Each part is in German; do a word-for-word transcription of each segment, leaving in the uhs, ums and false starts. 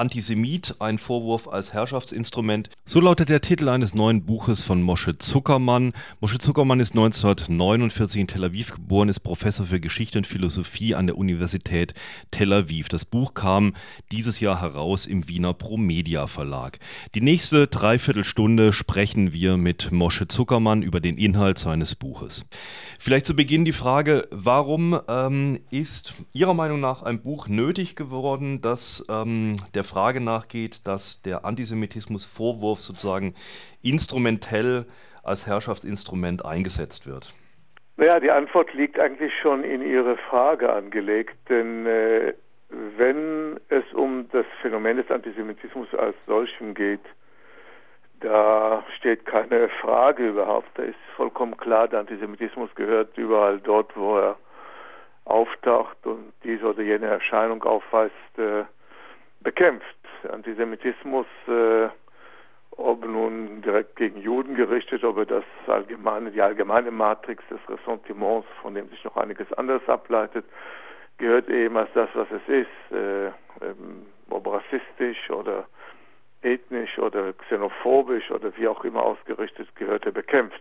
Antisemit, ein Vorwurf als Herrschaftsinstrument. So lautet der Titel eines neuen Buches von Moshe Zuckermann. Moshe Zuckermann ist neunzehnhundertneunundvierzig in Tel Aviv geboren, ist Professor für Geschichte und Philosophie an der Universität Tel Aviv. Das Buch kam dieses Jahr heraus im Wiener Promedia Verlag. Die nächste Dreiviertelstunde sprechen wir mit Moshe Zuckermann über den Inhalt seines Buches. Vielleicht zu Beginn die Frage, warum ähm, ist Ihrer Meinung nach ein Buch nötig geworden, das ähm, der Frage nachgeht, dass der Antisemitismus-Vorwurf sozusagen instrumentell als Herrschaftsinstrument eingesetzt wird? Naja, die Antwort liegt eigentlich schon in Ihre Frage angelegt, denn äh, wenn es um das Phänomen des Antisemitismus als solchen geht, da steht keine Frage überhaupt. Da ist vollkommen klar, der Antisemitismus gehört überall dort, wo er auftaucht und diese oder jene Erscheinung aufweist, äh, bekämpft. Antisemitismus, äh, ob nun direkt gegen Juden gerichtet, ob er das allgemeine, die allgemeine Matrix des Ressentiments, von dem sich noch einiges anderes ableitet, gehört eben als das, was es ist, äh, ähm, ob rassistisch oder ethnisch oder xenophobisch oder wie auch immer ausgerichtet, gehört er bekämpft.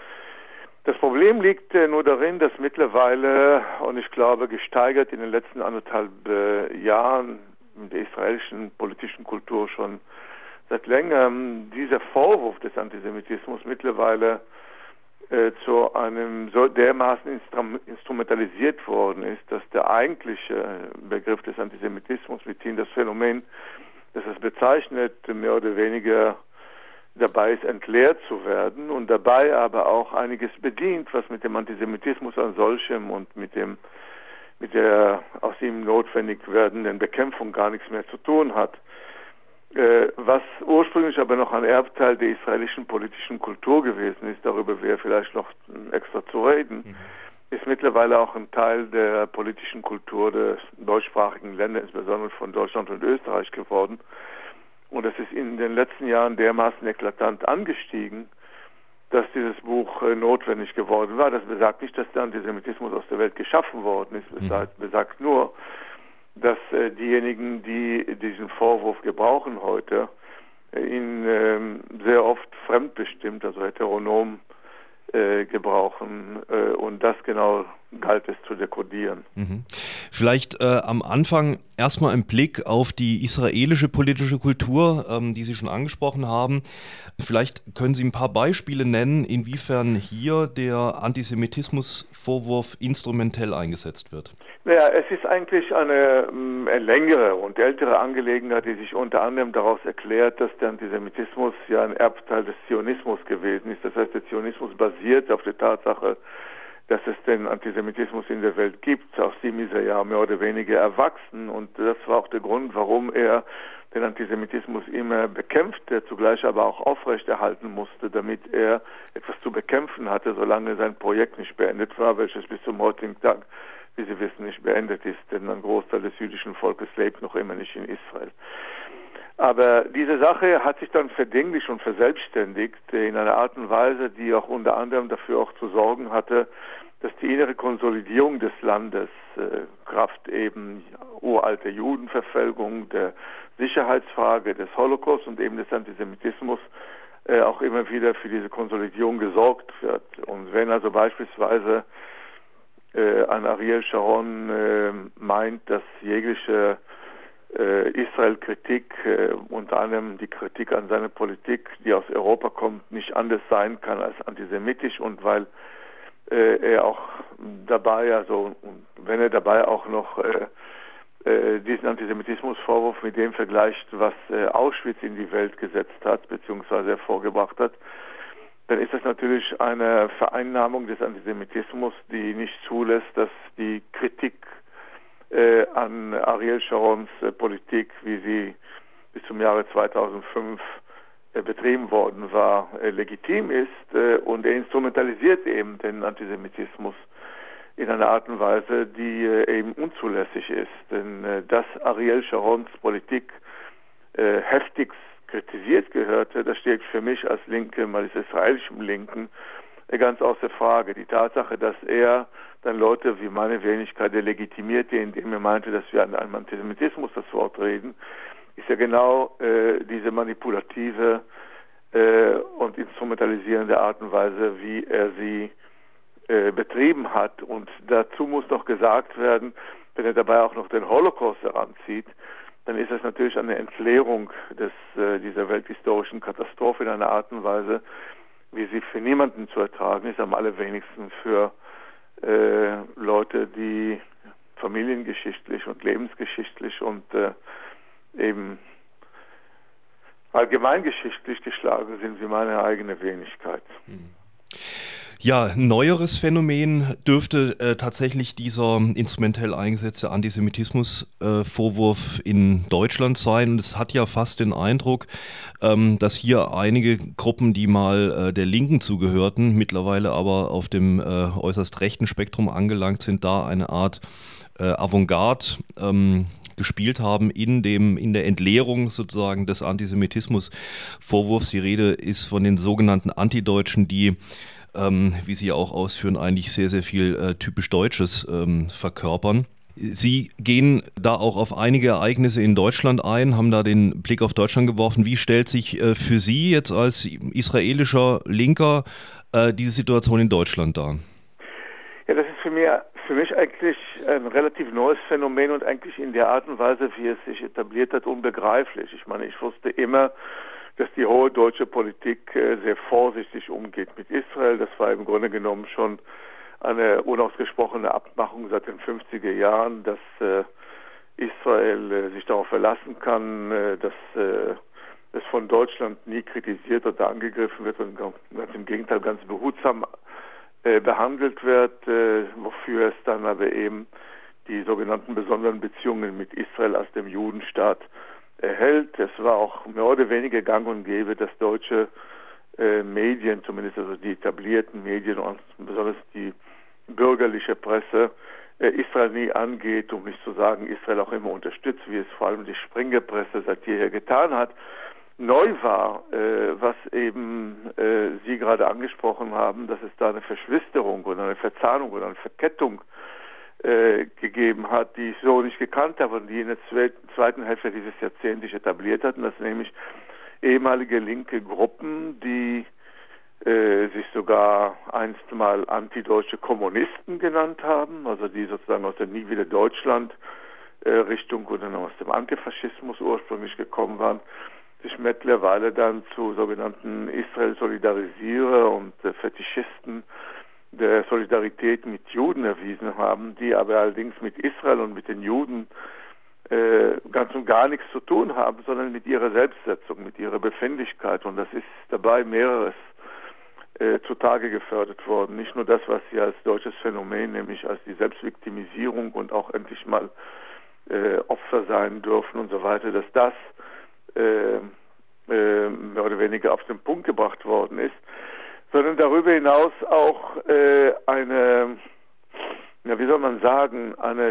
Das Problem liegt äh, nur darin, dass mittlerweile, und ich glaube gesteigert in den letzten anderthalb äh, Jahren in der israelischen politischen Kultur schon seit längerem, dieser Vorwurf des Antisemitismus mittlerweile äh, zu einem so dermaßen instrum- instrumentalisiert worden ist, dass der eigentliche Begriff des Antisemitismus, mithin das Phänomen, das es bezeichnet, mehr oder weniger dabei ist, entleert zu werden und dabei aber auch einiges bedient, was mit dem Antisemitismus an solchem und mit dem mit der aus ihm notwendig werdenden Bekämpfung gar nichts mehr zu tun hat. Äh, was ursprünglich aber noch ein Erbteil der israelischen politischen Kultur gewesen ist, darüber wäre vielleicht noch extra zu reden, mhm. ist mittlerweile auch ein Teil der politischen Kultur des deutschsprachigen Länder, insbesondere von Deutschland und Österreich geworden. Und es ist in den letzten Jahren dermaßen eklatant angestiegen, dass dieses Buch äh, notwendig geworden war. Das besagt nicht, dass der Antisemitismus aus der Welt geschaffen worden ist. Es mhm. besagt nur, dass äh, diejenigen, die diesen Vorwurf gebrauchen heute, äh, ihn äh, sehr oft fremdbestimmt, also heteronom, äh, gebrauchen. Äh, und das genau galt es zu dekodieren. Mhm. Vielleicht äh, am Anfang erstmal ein Blick auf die israelische politische Kultur, ähm, die Sie schon angesprochen haben. Vielleicht können Sie ein paar Beispiele nennen, inwiefern hier der Antisemitismusvorwurf instrumentell eingesetzt wird. Naja, es ist eigentlich eine, eine längere und ältere Angelegenheit, die sich unter anderem daraus erklärt, dass der Antisemitismus ja ein Erbteil des Zionismus gewesen ist. Das heißt, der Zionismus basiert auf der Tatsache, dass es den Antisemitismus in der Welt gibt. Aus dem ist er ja mehr oder weniger erwachsen und das war auch der Grund, warum er den Antisemitismus immer bekämpfte, zugleich aber auch aufrechterhalten musste, damit er etwas zu bekämpfen hatte, solange sein Projekt nicht beendet war, welches bis zum heutigen Tag, wie Sie wissen, nicht beendet ist, denn ein Großteil des jüdischen Volkes lebt noch immer nicht in Israel. Aber diese Sache hat sich dann verdinglicht und verselbstständigt in einer Art und Weise, die auch unter anderem dafür auch zu sorgen hatte, dass die innere Konsolidierung des Landes, äh, Kraft eben uralter Judenverfolgung, der Sicherheitsfrage, des Holocaust und eben des Antisemitismus, äh, auch immer wieder für diese Konsolidierung gesorgt wird. Und wenn also beispielsweise äh, ein Ariel Sharon äh, meint, dass jegliche Äh, Israel-Kritik, äh, unter anderem die Kritik an seine Politik, die aus Europa kommt, nicht anders sein kann als antisemitisch und weil äh, er auch dabei, also wenn er dabei auch noch äh, äh, diesen Antisemitismusvorwurf mit dem vergleicht, was äh, Auschwitz in die Welt gesetzt hat, beziehungsweise hervorgebracht hat, dann ist das natürlich eine Vereinnahmung des Antisemitismus, die nicht zulässt, dass die Kritik Äh, an Ariel Sharons äh, Politik, wie sie bis zum Jahre zweitausendfünf äh, betrieben worden war, äh, legitim ist äh, und er instrumentalisiert eben den Antisemitismus in einer Art und Weise, die äh, eben unzulässig ist. Denn äh, dass Ariel Sharons Politik äh, heftigst kritisiert gehörte, das steht für mich als Linke, mal als israelischem Linken, äh, ganz außer Frage. Die Tatsache, dass er dann Leute wie meine Wenigkeit legitimierte, indem er meinte, dass wir an einem Antisemitismus das Wort reden, ist ja genau äh, diese manipulative äh, und instrumentalisierende Art und Weise, wie er sie äh, betrieben hat. Und dazu muss noch gesagt werden, wenn er dabei auch noch den Holocaust heranzieht, dann ist es natürlich eine Entleerung des, äh, dieser welthistorischen Katastrophe in einer Art und Weise, wie sie für niemanden zu ertragen ist, am allerwenigsten für äh, Leute, die familiengeschichtlich und lebensgeschichtlich und äh, eben allgemeingeschichtlich geschlagen sind, wie meine eigene Wenigkeit. Ja, ein neueres Phänomen dürfte äh, tatsächlich dieser instrumentell eingesetzte Antisemitismus-Vorwurf äh, in Deutschland sein. Und es hat ja fast den Eindruck, ähm, dass hier einige Gruppen, die mal äh, der Linken zugehörten, mittlerweile aber auf dem äh, äußerst rechten Spektrum angelangt sind, da eine Art äh, Avantgarde ähm, gespielt haben in dem in der Entleerung sozusagen des Antisemitismus-Vorwurfs. Die Rede ist von den sogenannten Antideutschen, die Ähm, wie Sie auch ausführen, eigentlich sehr, sehr viel äh, typisch Deutsches ähm, verkörpern. Sie gehen da auch auf einige Ereignisse in Deutschland ein, haben da den Blick auf Deutschland geworfen. Wie stellt sich äh, für Sie jetzt als israelischer Linker äh, diese Situation in Deutschland dar? Ja, das ist für mich, für mich eigentlich ein relativ neues Phänomen und eigentlich in der Art und Weise, wie es sich etabliert hat, unbegreiflich. Ich meine, ich wusste immer, dass die hohe deutsche Politik äh, sehr vorsichtig umgeht mit Israel. Das war im Grunde genommen schon eine unausgesprochene Abmachung seit den fünfziger Jahren, dass äh, Israel äh, sich darauf verlassen kann, äh, dass äh, es von Deutschland nie kritisiert oder angegriffen wird und ganz im Gegenteil ganz behutsam äh, behandelt wird, äh, wofür es dann aber eben die sogenannten besonderen Beziehungen mit Israel als dem Judenstaat erhält. Es war auch mehr oder weniger gang und gäbe, dass deutsche äh, Medien, zumindest also die etablierten Medien und besonders die bürgerliche Presse, äh, Israel nie angeht, um nicht zu sagen, Israel auch immer unterstützt, wie es vor allem die Springerpresse seit jeher getan hat. Neu war, äh, was eben äh, Sie gerade angesprochen haben, dass es da eine Verschwisterung oder eine Verzahnung oder eine Verkettung Äh, gegeben hat, die ich so nicht gekannt habe und die in der zweiten Hälfte dieses Jahrzehnts sich etabliert hatten, dass nämlich ehemalige linke Gruppen, die äh, sich sogar einst mal antideutsche Kommunisten genannt haben, also die sozusagen aus der Nie wieder Deutschland äh, Richtung oder aus dem Antifaschismus ursprünglich gekommen waren, sich mittlerweile dann zu sogenannten Israel-Solidarisierer und äh, Fetischisten der Solidarität mit Juden erwiesen haben, die aber allerdings mit Israel und mit den Juden äh, ganz und gar nichts zu tun haben, sondern mit ihrer Selbstsetzung, mit ihrer Befindlichkeit. Und das ist dabei mehreres äh, zutage gefördert worden. Nicht nur das, was Sie als deutsches Phänomen, nämlich als die Selbstviktimisierung und auch endlich mal äh, Opfer sein dürfen und so weiter, dass das äh, äh, mehr oder weniger auf den Punkt gebracht worden ist, sondern darüber hinaus auch äh, eine, ja, wie soll man sagen, eine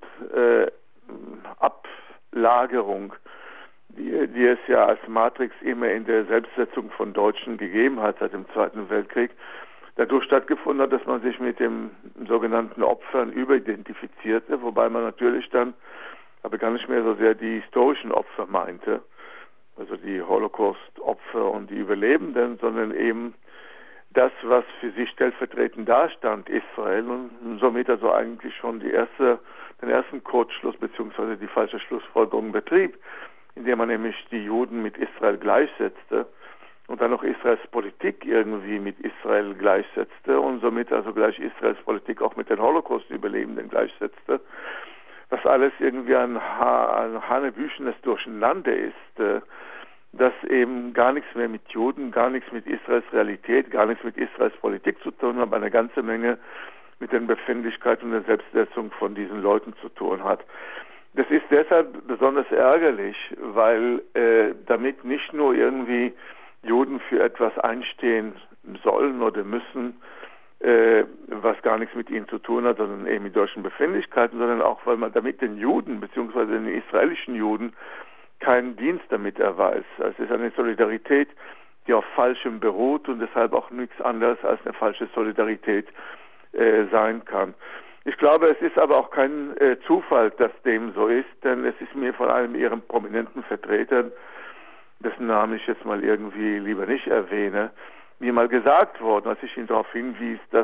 Schuldablagerung, äh, die, die es ja als Matrix immer in der Selbstsetzung von Deutschen gegeben hat seit dem Zweiten Weltkrieg, dadurch stattgefunden hat, dass man sich mit dem sogenannten Opfern überidentifizierte, wobei man natürlich dann aber gar nicht mehr so sehr die historischen Opfer meinte, also die Holocaust-Opfer und die Überlebenden, sondern eben das, was für sie stellvertretend dastand, Israel, und somit also eigentlich schon die erste, den ersten Kurzschluss bzw. die falsche Schlussfolgerung betrieb, indem man nämlich die Juden mit Israel gleichsetzte und dann noch Israels Politik irgendwie mit Israel gleichsetzte und somit also gleich Israels Politik auch mit den Holocaust-Überlebenden gleichsetzte, was alles irgendwie ein, ha ein hanebüchenes Durcheinander ist, äh, das eben gar nichts mehr mit Juden, gar nichts mit Israels Realität, gar nichts mit Israels Politik zu tun hat, aber eine ganze Menge mit den Befindlichkeiten und der Selbstsetzung von diesen Leuten zu tun hat. Das ist deshalb besonders ärgerlich, weil äh, damit nicht nur irgendwie Juden für etwas einstehen sollen oder müssen, äh, was gar nichts mit ihnen zu tun hat, sondern eben mit deutschen Befindlichkeiten, sondern auch, weil man damit den Juden, beziehungsweise den israelischen Juden, keinen Dienst damit erweist. Es ist eine Solidarität, die auf Falschem beruht und deshalb auch nichts anderes als eine falsche Solidarität äh, sein kann. Ich glaube, es ist aber auch kein äh, Zufall, dass dem so ist, denn es ist mir von einem Ihren prominenten Vertretern, dessen Namen ich jetzt mal irgendwie lieber nicht erwähne, mir mal gesagt worden, als ich ihn darauf hinwies, dass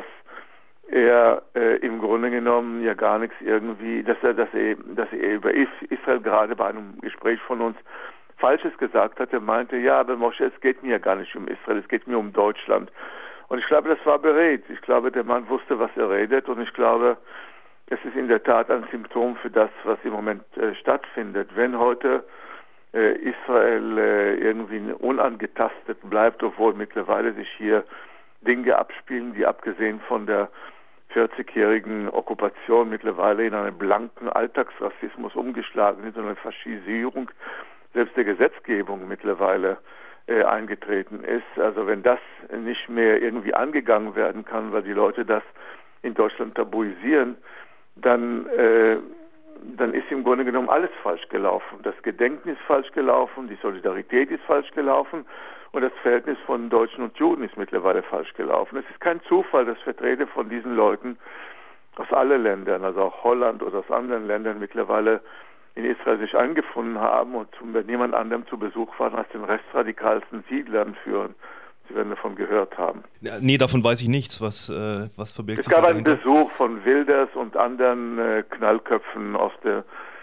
er äh, im Grunde genommen ja gar nichts irgendwie, dass er, dass er, dass er über Israel gerade bei einem Gespräch von uns Falsches gesagt hat. Er meinte, ja, aber Moshe, es geht mir ja gar nicht um Israel, es geht mir um Deutschland. Und ich glaube, das war beredt. Ich glaube, der Mann wusste, was er redet, und ich glaube, es ist in der Tat ein Symptom für das, was im Moment äh, stattfindet. Wenn heute äh, Israel äh, irgendwie unangetastet bleibt, obwohl mittlerweile sich hier Dinge abspielen, die abgesehen von der vierzigjährigen Okkupation mittlerweile in einen blanken Alltagsrassismus umgeschlagen sind und eine Faschisierung selbst der Gesetzgebung mittlerweile äh, eingetreten ist. Also wenn das nicht mehr irgendwie angegangen werden kann, weil die Leute das in Deutschland tabuisieren, dann, äh, dann ist im Grunde genommen alles falsch gelaufen. Das Gedenken ist falsch gelaufen, die Solidarität ist falsch gelaufen und das Verhältnis von Deutschen und Juden ist mittlerweile falsch gelaufen. Es ist kein Zufall, dass Vertreter von diesen Leuten aus allen Ländern, also auch Holland oder aus anderen Ländern, mittlerweile in Israel sich eingefunden haben und zu niemand anderem zu Besuch waren als den rechtsradikalsten Siedlern führen. Sie werden davon gehört haben. Ja, nee, davon weiß ich nichts. Was, äh, was verbirgt es sich gab dahinter? einen Besuch von Wilders und anderen äh, Knallköpfen aus der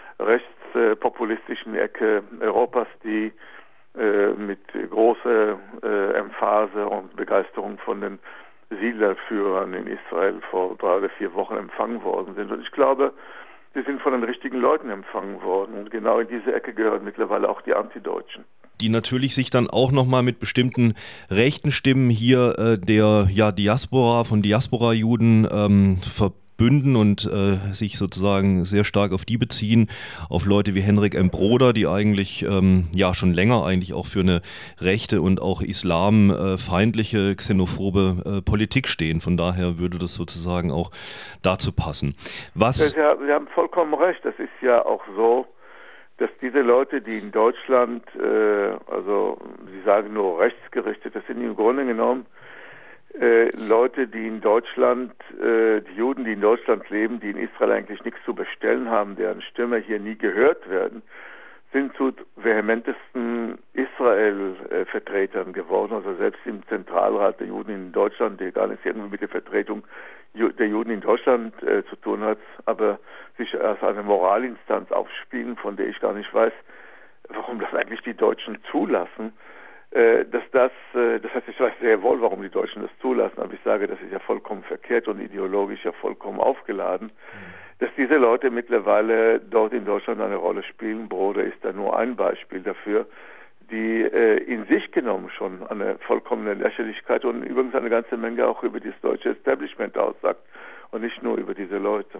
rechtspopulistischen äh, Ecke Europas, die äh, mit großer äh, Emphase und Begeisterung von den Siedlerführern in Israel vor drei oder vier Wochen empfangen worden sind. Und ich glaube, sie sind von den richtigen Leuten empfangen worden. Und genau in diese Ecke gehören mittlerweile auch die Antideutschen. Die natürlich sich dann auch nochmal mit bestimmten rechten Stimmen hier äh, der ja, Diaspora, von Diaspora-Juden ähm, verbünden und äh, sich sozusagen sehr stark auf die beziehen, auf Leute wie Henrik M. Broder, die eigentlich ähm, ja schon länger eigentlich auch für eine rechte und auch islamfeindliche, xenophobe äh, Politik stehen. Von daher würde das sozusagen auch dazu passen. Was ja, Sie haben vollkommen recht. Das ist ja auch so, dass diese Leute, die in Deutschland, äh, also Sie sagen nur rechtsgerichtet, das sind im Grunde genommen äh, Leute, die in Deutschland, äh, die Juden, die in Deutschland leben, die in Israel eigentlich nichts zu bestellen haben, deren Stimme hier nie gehört werden, sind zu vehementesten Israel-Vertretern geworden. Also selbst im Zentralrat der Juden in Deutschland, der gar nichts irgendwie mit der Vertretung der Juden in Deutschland äh, zu tun hat, aber sich als eine Moralinstanz aufspielen, von der ich gar nicht weiß, warum das eigentlich die Deutschen zulassen. Äh, dass das, äh, das heißt, ich weiß sehr wohl, warum die Deutschen das zulassen, aber ich sage, das ist ja vollkommen verkehrt und ideologisch ja vollkommen aufgeladen. Mhm. Dass diese Leute mittlerweile dort in Deutschland eine Rolle spielen, Broder ist da nur ein Beispiel dafür, die äh, in sich genommen schon eine vollkommene Lächerlichkeit und übrigens eine ganze Menge auch über das deutsche Establishment aussagt und nicht nur über diese Leute.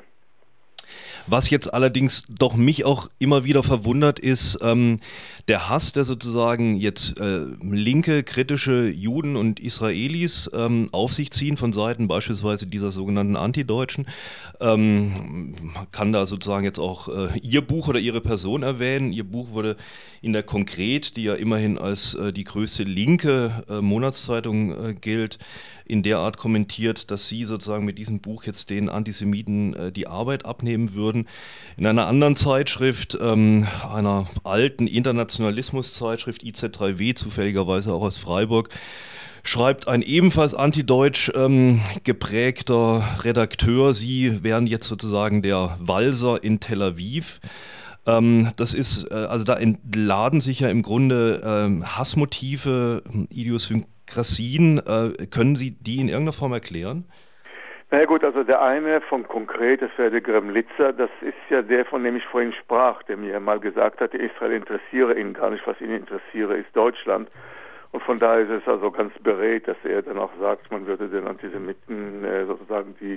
Was jetzt allerdings doch mich auch immer wieder verwundert ist, ähm, der Hass, der sozusagen jetzt äh, linke, kritische Juden und Israelis ähm, auf sich ziehen von Seiten beispielsweise dieser sogenannten Antideutschen. Ähm, man kann da sozusagen jetzt auch äh, Ihr Buch oder Ihre Person erwähnen. Ihr Buch wurde in der Konkret, die ja immerhin als äh, die größte linke äh, Monatszeitung äh, gilt, in der Art kommentiert, dass Sie sozusagen mit diesem Buch jetzt den Antisemiten äh, die Arbeit abnehmen würden. In einer anderen Zeitschrift, ähm, einer alten Internationalismus-Zeitschrift I Z drei W, zufälligerweise auch aus Freiburg, schreibt ein ebenfalls antideutsch ähm, geprägter Redakteur, Sie wären jetzt sozusagen der Walser in Tel Aviv. Ähm, das ist, äh, also da entladen sich ja im Grunde ähm, Hassmotive, Idiosynkrasien. Äh, können Sie die in irgendeiner Form erklären? Na ja gut, also der eine von konkret, das wäre der Gremlitzer, das ist ja der, von dem ich vorhin sprach, der mir mal gesagt hatte, Israel interessiere ihn gar nicht, was ihn interessiere, ist Deutschland. Und von daher ist es also ganz beredt, dass er dann auch sagt, man würde den Antisemiten äh, sozusagen die,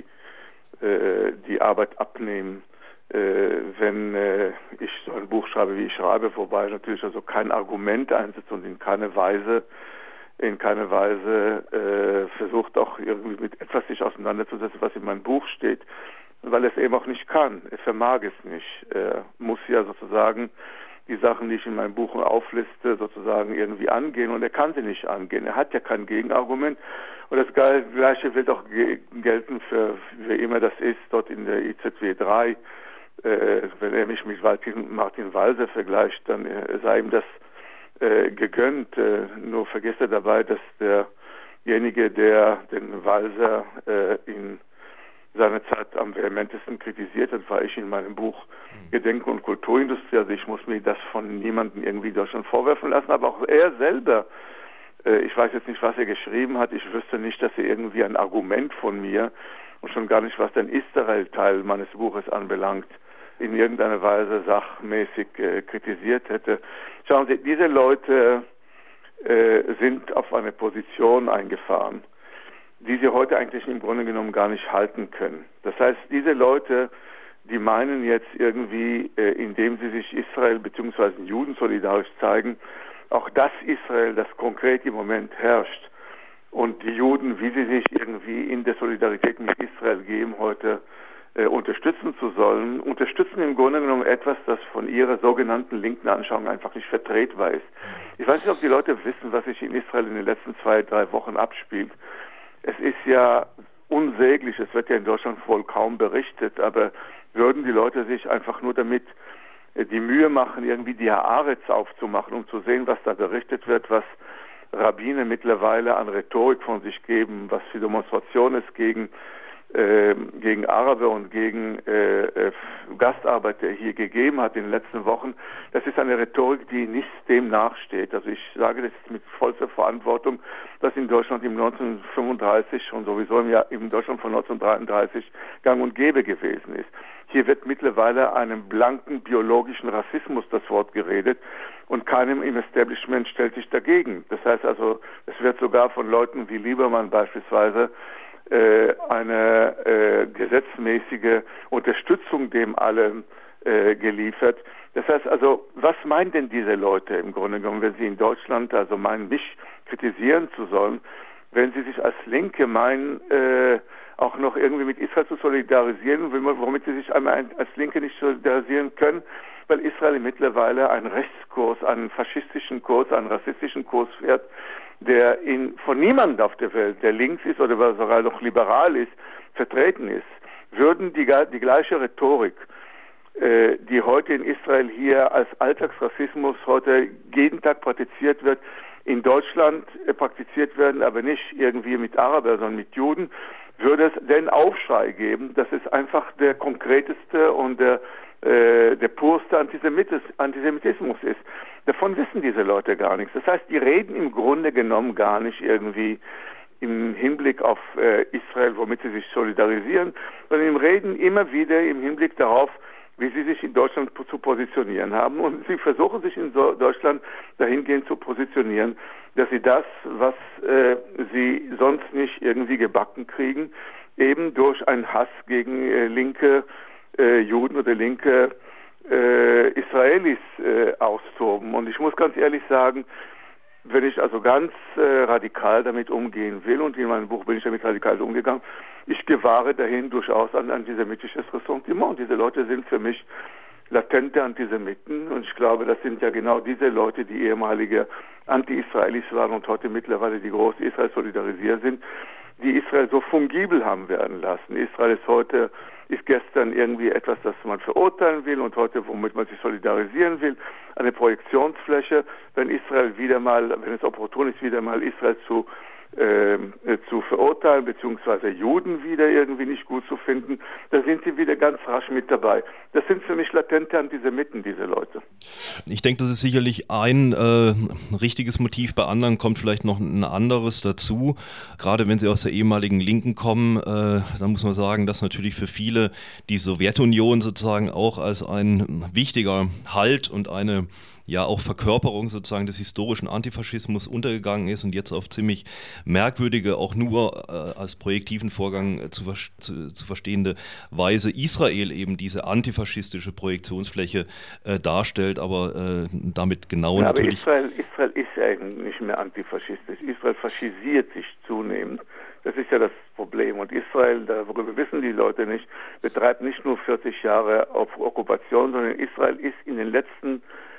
äh, die Arbeit abnehmen, äh, wenn äh, ich so ein Buch schreibe, wie ich schreibe, wobei natürlich also kein Argument einsetzt und in keiner Weise in keiner Weise äh, versucht auch irgendwie mit etwas sich auseinanderzusetzen, was in meinem Buch steht, weil er es eben auch nicht kann. Er vermag es nicht. Er muss ja sozusagen die Sachen, die ich in meinem Buch aufliste, sozusagen irgendwie angehen, und er kann sie nicht angehen. Er hat ja kein Gegenargument. Und das Gleiche wird auch gelten für, wie immer das ist, dort in der I Z W drei. Äh, wenn er mich mit Martin Walser vergleicht, dann äh, sei ihm das äh, gegönnt. Äh, nur vergesst er dabei, dass derjenige, der den Walser äh, in seiner Zeit am vehementesten kritisiert hat, war ich in meinem Buch Gedenken und Kulturindustrie. Also ich muss mir das von niemandem irgendwie Deutschland vorwerfen lassen, aber auch er selber, äh, ich weiß jetzt nicht, was er geschrieben hat, ich wüsste nicht, dass er irgendwie ein Argument von mir und schon gar nicht, was den Israel-Teil meines Buches anbelangt, in irgendeiner Weise sachmäßig äh, kritisiert hätte. Schauen Sie, diese Leute äh, sind auf eine Position eingefahren, die sie heute eigentlich im Grunde genommen gar nicht halten können. Das heißt, diese Leute, die meinen jetzt irgendwie, äh, indem sie sich Israel bzw. Juden solidarisch zeigen, auch das Israel, das konkret im Moment herrscht, und die Juden, wie sie sich irgendwie in der Solidarität mit Israel geben, heute äh, unterstützen zu sollen, unterstützen im Grunde genommen etwas, das von ihrer sogenannten linken Anschauung einfach nicht vertretbar ist. Ich weiß nicht, ob die Leute wissen, was sich in Israel in den letzten zwei, drei Wochen abspielt. Es ist ja unsäglich, es wird ja in Deutschland wohl kaum berichtet, aber würden die Leute sich einfach nur damit äh, die Mühe machen, irgendwie die Haaretz aufzumachen, um zu sehen, was da berichtet wird, was Rabbiner mittlerweile an Rhetorik von sich geben, was für Demonstrationen es gegen, äh, gegen Araber und gegen äh, äh, Gastarbeiter hier gegeben hat in den letzten Wochen. Das ist eine Rhetorik, die nicht dem nachsteht. Also ich sage das mit vollster Verantwortung, dass in Deutschland im neunzehnhundertfünfunddreißig und sowieso im, Jahr, im Deutschland von neunzehnhundertdreiunddreißig gang und gäbe gewesen ist. Hier wird mittlerweile einem blanken biologischen Rassismus das Wort geredet und keinem im Establishment stellt sich dagegen. Das heißt also, es wird sogar von Leuten wie Liebermann beispielsweise äh, eine äh, gesetzmäßige Unterstützung dem allem äh, geliefert. Das heißt also, was meinen denn diese Leute im Grunde genommen, wenn sie in Deutschland also meinen, mich kritisieren zu sollen, wenn sie sich als Linke meinen, äh, auch noch irgendwie mit Israel zu solidarisieren, womit sie sich einmal als Linke nicht solidarisieren können, weil Israel mittlerweile einen Rechtskurs, einen faschistischen Kurs, einen rassistischen Kurs fährt, der in, von niemandem auf der Welt, der links ist oder sogar noch liberal ist, vertreten ist. Würden die, die gleiche Rhetorik, äh, die heute in Israel hier als Alltagsrassismus heute jeden Tag praktiziert wird, in Deutschland äh, praktiziert werden, aber nicht irgendwie mit Arabern, sondern mit Juden, würde es den Aufschrei geben, dass es einfach der konkreteste und der, äh, der purste Antisemitis, Antisemitismus ist. Davon wissen diese Leute gar nichts. Das heißt, die reden im Grunde genommen gar nicht irgendwie im Hinblick auf äh, Israel, womit sie sich solidarisieren, sondern im Reden immer wieder im Hinblick darauf, wie sie sich in Deutschland zu positionieren haben. Und sie versuchen sich in so Deutschland dahingehend zu positionieren, dass sie das, was äh, sie sonst nicht irgendwie gebacken kriegen, eben durch einen Hass gegen äh, linke äh, Juden oder linke äh, Israelis äh, austoben. Und ich muss ganz ehrlich sagen, wenn ich also ganz äh, radikal damit umgehen will, und in meinem Buch bin ich damit radikal umgegangen, ich gewahre dahin durchaus ein antisemitisches Ressentiment. Diese Leute sind für mich latente Antisemiten, und ich glaube, das sind ja genau diese Leute, die ehemalige Anti-Israelis waren und heute mittlerweile die große Israel-Solidarisier sind, die Israel so fungibel haben werden lassen. Israel ist heute, ist gestern irgendwie etwas, das man verurteilen will, und heute, womit man sich solidarisieren will, eine Projektionsfläche. Wenn Israel wieder mal, wenn es opportun ist, wieder mal Israel zu äh, zu verurteilen, beziehungsweise Juden wieder irgendwie nicht gut zu finden, da sind sie wieder ganz rasch mit dabei. Das sind für mich latente Antisemiten, diese Leute. Ich denke, das ist sicherlich ein äh, richtiges Motiv. Bei anderen kommt vielleicht noch ein anderes dazu. Gerade wenn sie aus der ehemaligen Linken kommen, äh, dann muss man sagen, dass natürlich für viele die Sowjetunion sozusagen auch als ein wichtiger Halt und eine ja auch Verkörperung sozusagen des historischen Antifaschismus untergegangen ist und jetzt auf ziemlich merkwürdige, auch nur äh, als projektiven Vorgang äh, zu, zu, zu verstehende Weise Israel eben diese antifaschistische Projektionsfläche äh, darstellt, aber äh, damit genau ja, natürlich... Aber Israel, Israel ist ja nicht mehr antifaschistisch. Israel faschisiert sich zunehmend. Das ist ja das Problem. Und Israel, darüber wissen die Leute nicht, betreibt nicht nur vierzig Jahre auf Okkupation, sondern Israel ist in den letzten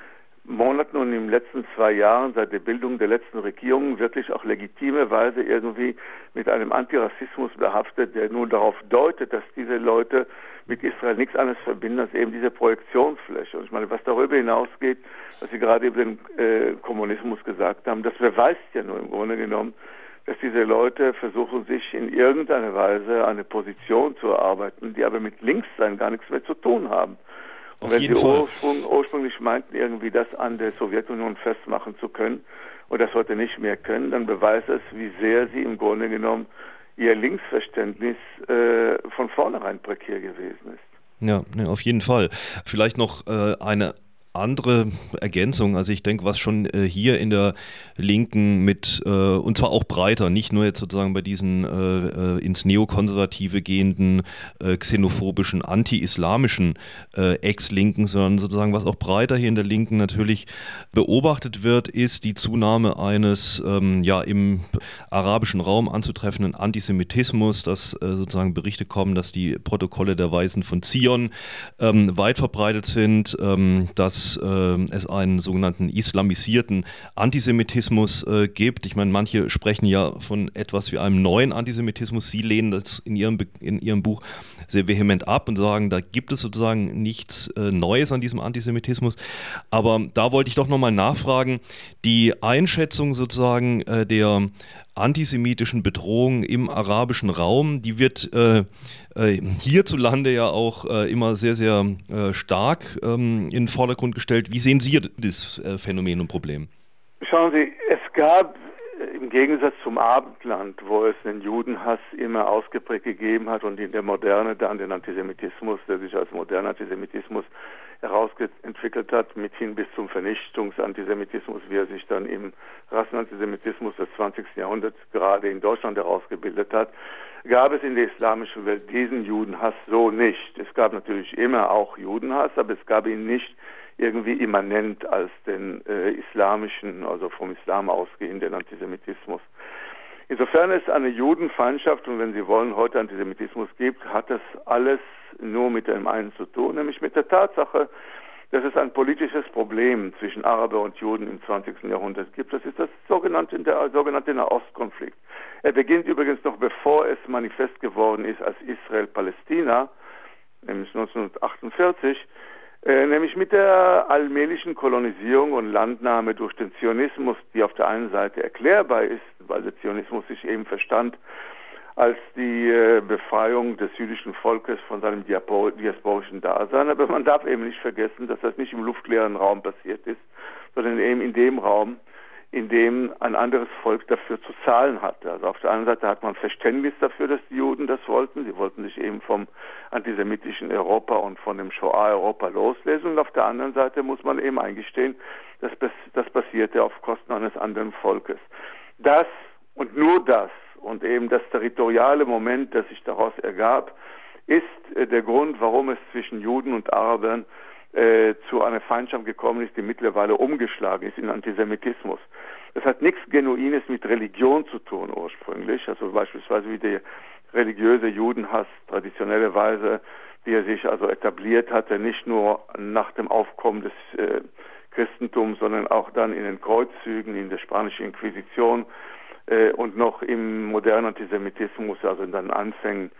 Monaten und in den letzten zwei Jahren seit der Bildung der letzten Regierung wirklich auch legitimerweise irgendwie mit einem Antirassismus behaftet, der nur darauf deutet, dass diese Leute mit Israel nichts anderes verbinden als eben diese Projektionsfläche. Und ich meine, was darüber hinausgeht, was Sie gerade über den äh, Kommunismus gesagt haben, das beweist ja nur im Grunde genommen, dass diese Leute versuchen, sich in irgendeiner Weise eine Position zu erarbeiten, die aber mit Linkssein gar nichts mehr zu tun haben. Und Auf wenn jeden sie Fall. ursprünglich, ursprünglich meinten, irgendwie das an der Sowjetunion festmachen zu können und das heute nicht mehr können, dann beweist es, wie sehr sie im Grunde genommen ihr Linksverständnis äh, von vornherein prekär gewesen ist. Ja, ne, auf jeden Fall. Vielleicht noch äh, eine andere Ergänzung. Also ich denke, was schon äh, hier in der Linken mit, äh, und zwar auch breiter, nicht nur jetzt sozusagen bei diesen äh, äh, ins Neokonservative gehenden, äh, xenophobischen, anti-islamischen äh, Ex-Linken, sondern sozusagen, was auch breiter hier in der Linken natürlich beobachtet wird, ist die Zunahme eines ähm, ja im arabischen Raum anzutreffenden Antisemitismus, dass äh, sozusagen Berichte kommen, dass die Protokolle der Weisen von Zion ähm, weit verbreitet sind, ähm, dass äh, es einen sogenannten islamisierten Antisemitismus äh, gibt. Ich meine, manche sprechen ja von etwas wie einem neuen Antisemitismus. Sie lehnen das in ihrem, in ihrem Buch sehr vehement ab und sagen, da gibt es sozusagen nichts äh, Neues an diesem Antisemitismus. Aber da wollte ich doch nochmal nachfragen, die Einschätzung sozusagen äh, der antisemitischen Bedrohung im arabischen Raum, die wird äh, äh, hierzulande ja auch äh, immer sehr, sehr äh, stark ähm, in den Vordergrund gestellt. Wie sehen Sie das äh, Phänomen und Problem? Schauen Sie, es gab äh, im Gegensatz zum Abendland, wo es den Judenhass immer ausgeprägt gegeben hat und in der Moderne dann den Antisemitismus, der sich als moderner Antisemitismus herausentwickelt hat, mithin bis zum Vernichtungsantisemitismus, wie er sich dann im Rassenantisemitismus des zwanzigsten Jahrhunderts gerade in Deutschland herausgebildet hat, gab es in der islamischen Welt diesen Judenhass so nicht. Es gab natürlich immer auch Judenhass, aber es gab ihn nicht irgendwie immanent als den äh, islamischen, also vom Islam ausgehenden Antisemitismus. Insofern es eine Judenfeindschaft und wenn Sie wollen, heute Antisemitismus gibt, hat das alles nur mit dem einen zu tun, nämlich mit der Tatsache, dass es ein politisches Problem zwischen Araber und Juden im zwanzigsten Jahrhundert gibt. Das ist das sogenannte, der sogenannte Nahostkonflikt. Er beginnt übrigens noch bevor es manifest geworden ist als Israel-Palästina, nämlich neunzehnhundertachtundvierzig, Äh, nämlich mit der allmählichen Kolonisierung und Landnahme durch den Zionismus, die auf der einen Seite erklärbar ist, weil der Zionismus sich eben verstand als die äh, Befreiung des jüdischen Volkes von seinem diasporischen Dasein. Aber man darf eben nicht vergessen, dass das nicht im luftleeren Raum passiert ist, sondern eben in dem Raum, in dem ein anderes Volk dafür zu zahlen hatte. Also auf der einen Seite hat man Verständnis dafür, dass die Juden das wollten. Sie wollten sich eben vom antisemitischen Europa und von dem Shoah-Europa loslesen. Und auf der anderen Seite muss man eben eingestehen, dass das passierte auf Kosten eines anderen Volkes. Das und nur das und eben das territoriale Moment, das sich daraus ergab, ist äh, der Grund, warum es zwischen Juden und Arabern Äh, zu einer Feindschaft gekommen ist, die mittlerweile umgeschlagen ist in Antisemitismus. Das hat nichts Genuines mit Religion zu tun ursprünglich, also beispielsweise wie der religiöse Judenhass traditionellerweise, wie er sich also etabliert hatte, nicht nur nach dem Aufkommen des äh, Christentums, sondern auch dann in den Kreuzzügen, in der spanischen Inquisition äh, und noch im modernen Antisemitismus, also in den Anfängen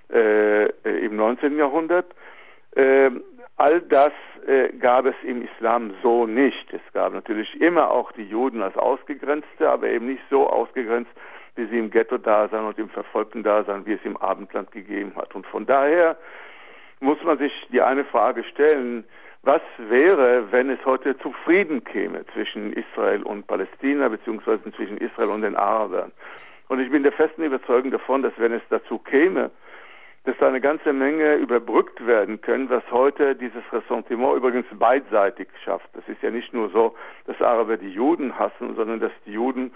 äh, im neunzehnten Jahrhundert. Äh, All das äh, gab es im Islam so nicht. Es gab natürlich immer auch die Juden als Ausgegrenzte, aber eben nicht so ausgegrenzt, wie sie im Ghetto-Dasein und im Verfolgten-Dasein, wie es im Abendland gegeben hat. Und von daher muss man sich die eine Frage stellen, was wäre, wenn es heute zu Frieden käme zwischen Israel und Palästina, beziehungsweise zwischen Israel und den Arabern? Und ich bin der festen Überzeugung davon, dass wenn es dazu käme, dass da eine ganze Menge überbrückt werden können, was heute dieses Ressentiment übrigens beidseitig schafft. Das ist ja nicht nur so, dass Araber die Juden hassen, sondern dass die Juden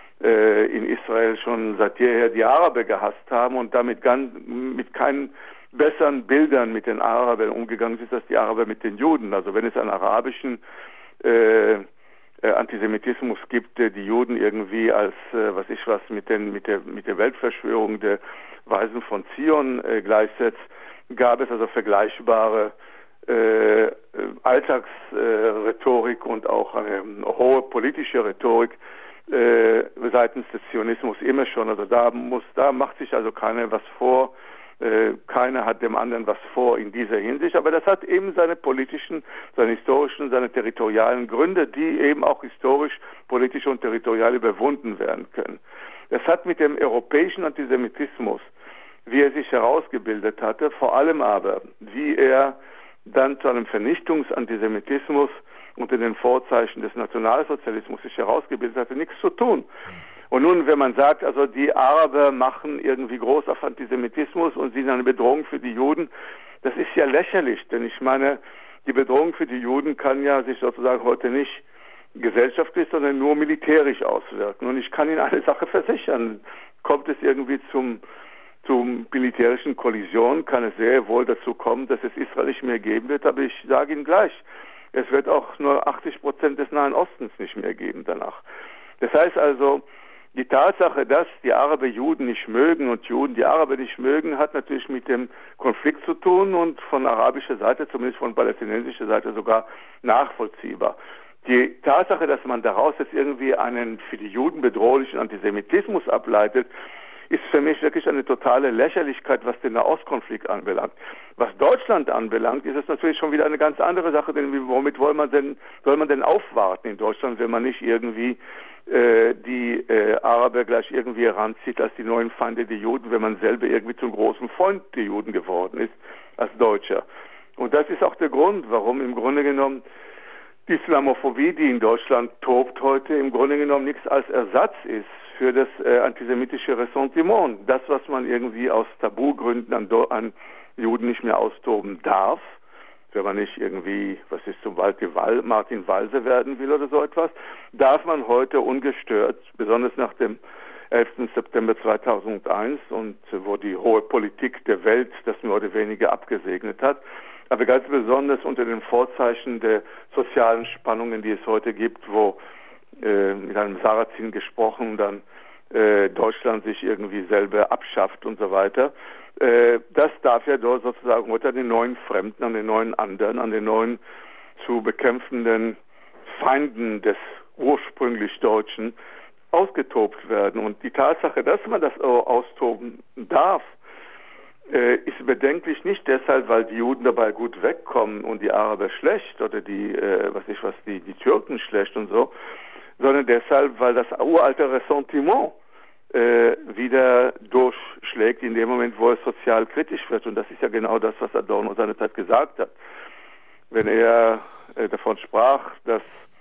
äh, in Israel schon seit jeher die Araber gehasst haben und damit ganz, mit keinen besseren Bildern mit den Arabern umgegangen sind, als die Araber mit den Juden. Also wenn es einen arabischen äh, äh, Antisemitismus gibt, der die Juden irgendwie als, äh, was ich was, mit, den, mit, der, mit der Weltverschwörung der Weisen von Zion äh, gleichsetzt, gab es also vergleichbare äh, Alltagsrhetorik äh, und auch eine hohe politische Rhetorik äh, seitens des Zionismus immer schon. Also da muss, da macht sich also keiner was vor. Äh, keiner hat dem anderen was vor in dieser Hinsicht, aber das hat eben seine politischen, seine historischen, seine territorialen Gründe, die eben auch historisch, politisch und territorial überwunden werden können. Das hat mit dem europäischen Antisemitismus, wie er sich herausgebildet hatte, vor allem aber, wie er dann zu einem Vernichtungsantisemitismus unter den Vorzeichen des Nationalsozialismus sich herausgebildet hatte, nichts zu tun. Und nun, wenn man sagt, also die Araber machen irgendwie groß auf Antisemitismus und sind eine Bedrohung für die Juden, das ist ja lächerlich, denn ich meine, die Bedrohung für die Juden kann ja sich sozusagen heute nicht gesellschaftlich, sondern nur militärisch auswirken. Und ich kann Ihnen eine Sache versichern, kommt es irgendwie zum, zum militärischen Kollision, kann es sehr wohl dazu kommen, dass es Israel nicht mehr geben wird, aber ich sage Ihnen gleich, es wird auch nur achtzig Prozent des Nahen Ostens nicht mehr geben danach. Das heißt also, die Tatsache, dass die Araber Juden nicht mögen und Juden die Araber nicht mögen, hat natürlich mit dem Konflikt zu tun und von arabischer Seite, zumindest von palästinensischer Seite sogar nachvollziehbar. Die Tatsache, dass man daraus jetzt irgendwie einen für die Juden bedrohlichen Antisemitismus ableitet, ist für mich wirklich eine totale Lächerlichkeit, was den Nahostkonflikt anbelangt. Was Deutschland anbelangt, ist es natürlich schon wieder eine ganz andere Sache, denn womit soll man denn, soll man denn aufwarten in Deutschland, wenn man nicht irgendwie äh, die äh, Araber gleich irgendwie heranzieht als die neuen Feinde der Juden, wenn man selber irgendwie zum großen Freund der Juden geworden ist als Deutscher. Und das ist auch der Grund, warum im Grunde genommen die Islamophobie, die in Deutschland tobt heute, im Grunde genommen nichts als Ersatz ist für das äh, antisemitische Ressentiment. Das, was man irgendwie aus Tabugründen an, an Juden nicht mehr austoben darf, wenn man nicht irgendwie, was ist zum Beispiel Martin Walser werden will oder so etwas, darf man heute ungestört, besonders nach dem elften September zweitausendeins und wo die hohe Politik der Welt das mehr oder weniger abgesegnet hat, aber ganz besonders unter den Vorzeichen der sozialen Spannungen, die es heute gibt, wo äh, mit einem Sarrazin gesprochen, dann äh, Deutschland sich irgendwie selber abschafft und so weiter. Äh, das darf ja dort sozusagen unter den neuen Fremden, an den neuen anderen, an den neuen zu bekämpfenden Feinden des ursprünglich Deutschen ausgetobt werden. Und die Tatsache, dass man das austoben darf, äh, ist bedenklich nicht deshalb, weil die Juden dabei gut wegkommen und die Araber schlecht oder die, äh, was ich was, die, die Türken schlecht und so, sondern deshalb, weil das uralte Ressentiment äh, wieder durchschlägt in dem Moment, wo es sozial kritisch wird. Und das ist ja genau das, was Adorno seinerzeit gesagt hat. Wenn er äh, davon sprach, dass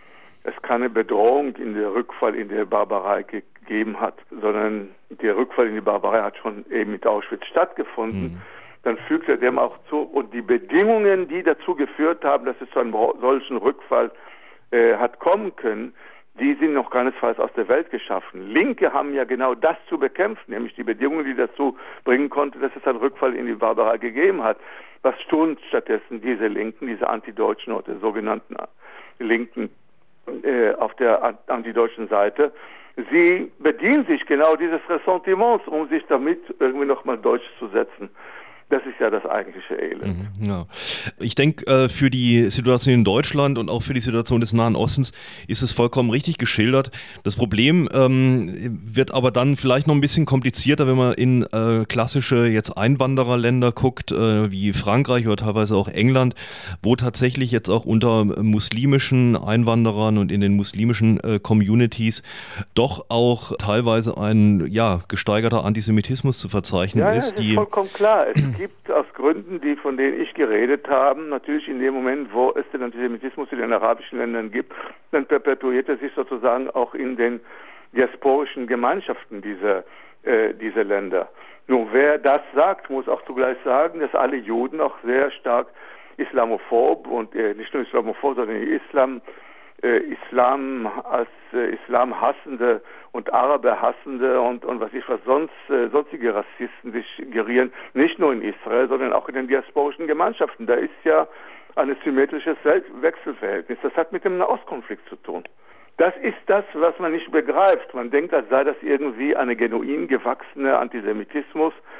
es keine Bedrohung in der Rückfall in die Barbarei gegeben hat, sondern der Rückfall in die Barbarei hat schon eben mit Auschwitz stattgefunden, mhm. dann fügt er dem auch zu. Und die Bedingungen, die dazu geführt haben, dass es zu einem solchen Rückfall äh, hat kommen können, die sind noch keinesfalls aus der Welt geschaffen. Linke haben ja genau das zu bekämpfen, nämlich die Bedingungen, die dazu bringen konnte, dass es einen Rückfall in die Barbarei gegeben hat. Was tun stattdessen diese Linken, diese Antideutschen oder sogenannten Linken äh, auf der antideutschen Seite? Sie bedienen sich genau dieses Ressentiments, um sich damit irgendwie nochmal deutsch zu setzen. Das ist ja das eigentliche Elend. Mhm, ja. Ich denke, äh, für die Situation in Deutschland und auch für die Situation des Nahen Ostens ist es vollkommen richtig geschildert. Das Problem ähm, wird aber dann vielleicht noch ein bisschen komplizierter, wenn man in äh, klassische jetzt Einwandererländer guckt, äh, wie Frankreich oder teilweise auch England, wo tatsächlich jetzt auch unter muslimischen Einwanderern und in den muslimischen äh, Communities doch auch teilweise ein ja, gesteigerter Antisemitismus zu verzeichnen ja, ist. Ja, das die ist vollkommen klar. Es gibt aus Gründen, die von denen ich geredet habe, natürlich in dem Moment, wo es den Antisemitismus in den arabischen Ländern gibt, dann perpetuiert er sich sozusagen auch in den diasporischen Gemeinschaften dieser, äh, dieser Länder. Nun, wer das sagt, muss auch zugleich sagen, dass alle Juden auch sehr stark islamophob und äh, nicht nur islamophob, sondern Islam Äh, Islam als äh, Islam hassende und Araber hassende und, und was ich was sonst äh, sonstige Rassisten sich gerieren, nicht nur in Israel, sondern auch in den diasporischen Gemeinschaften. Da ist ja ein symmetrisches Wechselverhältnis. Das hat mit dem Nahostkonflikt zu tun. Das ist das, was man nicht begreift. Man denkt, als sei das irgendwie eine genuin gewachsene Antisemitismus,